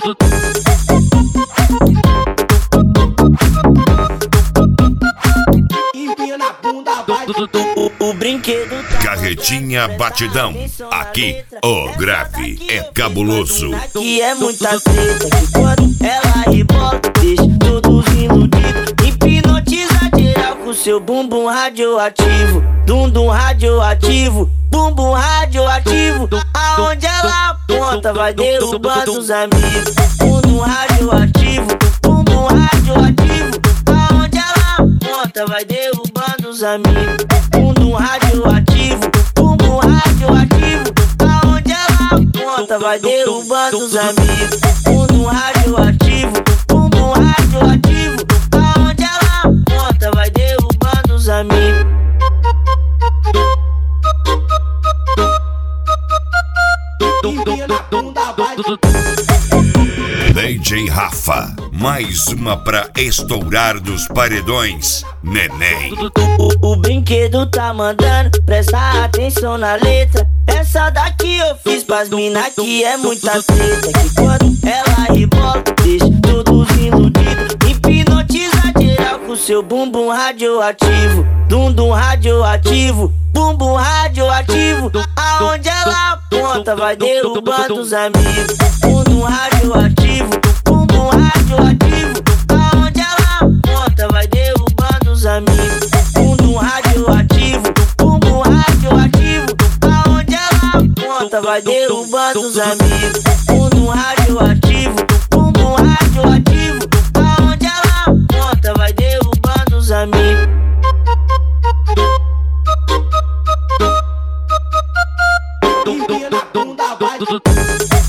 Empina a bunda, vai. O brinquedo tá Carretinha Batidão. Aqui o grave é cabuloso. que é muita treta, que quando ela rebola deixa todos iludidos. Hipnotiza geral com seu bumbum radioativo. Dum radioativo, bumbum radioativo. Aonde ela aponta vai derrubando os amigos. Bumbum radioativo, bumbum radioativo. Aonde ela aponta vai derrubando os amigos. Bumbum radioativo, bumbum radioativo. Aonde ela aponta vai derrubando os amigos. Bumbum radioativo, bumbum radioativo. Aonde ela aponta vai derrubando os amigos. Empina a bunda, vai. DJ Rafa, mais uma pra estourar dos paredões, neném. O brinquedo tá mandando, presta atenção na letra. Essa daqui eu fiz pras mina que é muita treta. Que quando ela rebola, deixa todos iludidos. Hipnotiza geral com seu bumbum radioativo. Dum radioativo, bumbum radioativo. Aonde ela aponta vai derrubando os amigos. Bumbum radioativo, bumbum radioativo. Aonde ela aponta vai derrubando os amigos. Bumbum radioativo, bumbum radioativo. Aonde ela aponta vai derrubando os amigos. Bumbum radioativo, bumbum radioativo. Aonde ela aponta vai derrubando os amigos. Empina a bunda, vai.